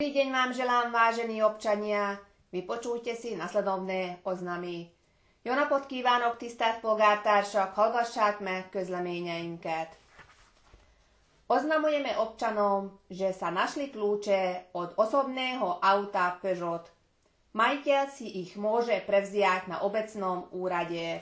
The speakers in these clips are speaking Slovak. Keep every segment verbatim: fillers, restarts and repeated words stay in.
Dobrý deň vám želám, vážení občania. Vypočujte si nasledovné oznamy. Jo napot kívánok, tisztelt polgártársak, hallgassák meg közleményeinket. Oznamujeme občanom, že sa našli kľúče od osobného auta Peugeot. Majiteľ si ich môže prevziať na obecnom úrade.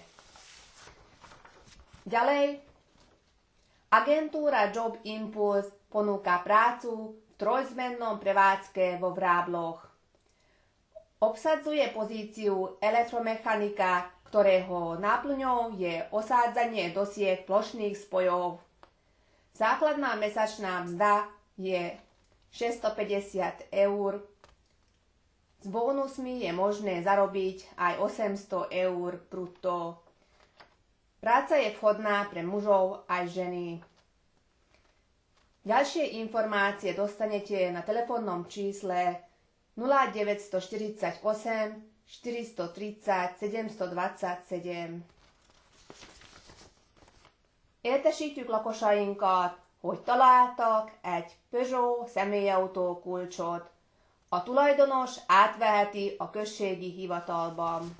Ďalej, agentúra Job Impulse ponúka prácu v trojzmennom prevádzke vo Vrábloch. Obsadzuje pozíciu elektromechanika, ktorého náplňou je osádzanie dosiek plošných spojov. Základná mesačná mzda je šesťstopäťdesiat eur. S bónusmi je možné zarobiť aj osemsto eur brutto. Práca je vhodná pre mužov aj ženy. Ďalšie informácie dostanete na telefónnom čísle nula deväť štyri osem štyri tri nula sedem dva sedem. Értesítjük lakosainkat, hogy találtak egy Peugeot személyautó kulcsot. A tulajdonos átveheti a községi hivatalban.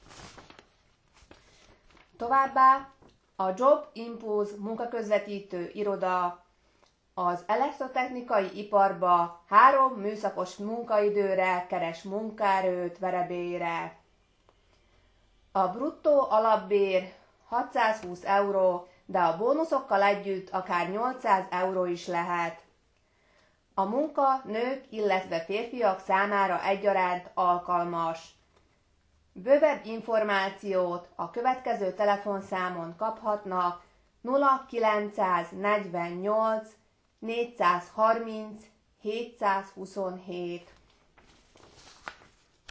Továbbá a Job Impulse munkaközvetítő iroda az elektrotechnikai iparba három műszakos munkaidőre keres munkaerőt verebélyre. A bruttó alapbér hatszázhúsz euró, de a bónuszokkal együtt akár nyolcszáz euró is lehet. A munka nők, illetve férfiak számára egyaránt alkalmas. Bővebb információt a következő telefonszámon kaphatnak nulla kilencszáznegyvennyolc négyszázharminc hétszázhuszonhét.